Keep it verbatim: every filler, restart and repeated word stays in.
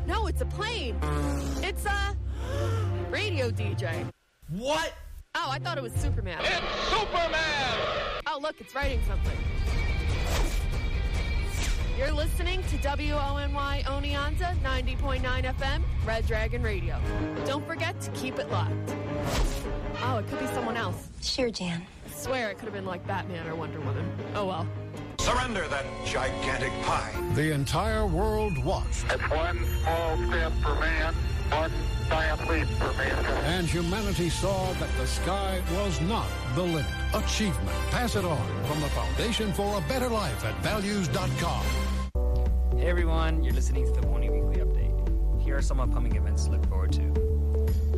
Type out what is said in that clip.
No, it's a plane. It's a radio D J. What? Oh, I thought it was Superman. It's Superman! Oh, look, it's writing something. You're listening to W O N Y Oneonta, ninety point nine F M, Red Dragon Radio. Don't forget to keep it locked. Oh, it could be someone else. Sure, Jan. I swear it could have been like Batman or Wonder Woman. Oh, well. Surrender that gigantic pie. The entire world watched. It's one small step for man, one giant leap for mankind. And humanity saw that the sky was not the limit. Achievement. Pass it on from the Foundation for a Better Life at values dot com. Hey everyone, you're listening to the Pony Weekly Update. Here are some upcoming events to look forward to.